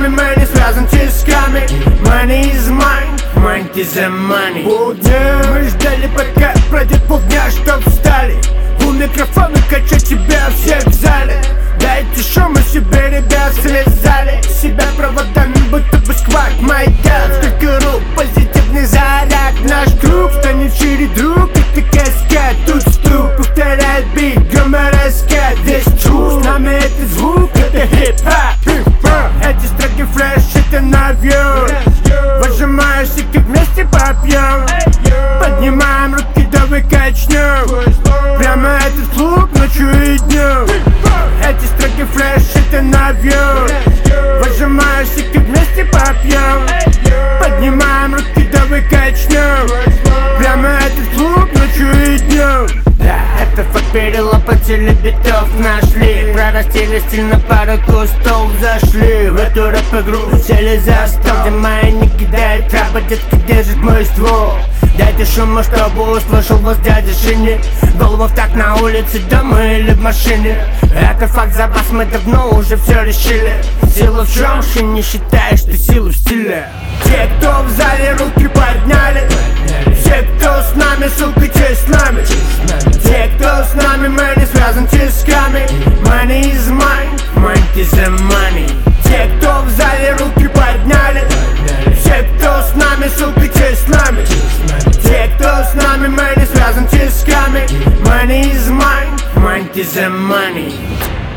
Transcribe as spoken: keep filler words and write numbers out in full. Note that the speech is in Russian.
нами, мы не связан тисками. Money is mine, mine is the money. Полдня мы ждали, пока пройдет полдня, чтоб встали у микрофона, качать тебя всех в зале. Дайте шума себе, ребят, связали себя проводами, будто бы сквад Майдан. Сколько рук, позитивный заряд, наш круг станет шире, друг, это каскад. Тут стук, повторяет бит, грома раскат. Здесь true, с нами этот звук, это хип-хап. Эти строки флеш, это навье. Выжимаешься, как вместе попьем. Поднимаем руки, давай качнем. Прямо этот клуб ночью и днем. Эти строки флеш, это навье. Выжимаешься, как вместе попьем. Поднимаем руки, давай качнем. Прямо этот клуб ночью и днем. Да, это факт, перелопатили битов нашли. Прорастили стиль, на пару кустов зашли. В эту рэп-игру сели за стол, где мои не кидает трапа, детка держит мой ствол. Дайте шума, чтобы услышал вас дядя Шини. Голову так на улице, дома или в машине. Это факт, за вас мы давно уже все решили. Сила в джамше, не считаешь ты силу в стиле. Те, кто в зале, руки подняли. Все, кто с нами, сука, те с нами. Те, кто с нами, мы не связан тисками. Money is mine, mine is the money. Те, кто в зале, руки подняли. Все, кто с нами, сука, те с нами. Те, кто с нами, мы не связан тисками. Money is mine, mine is the money.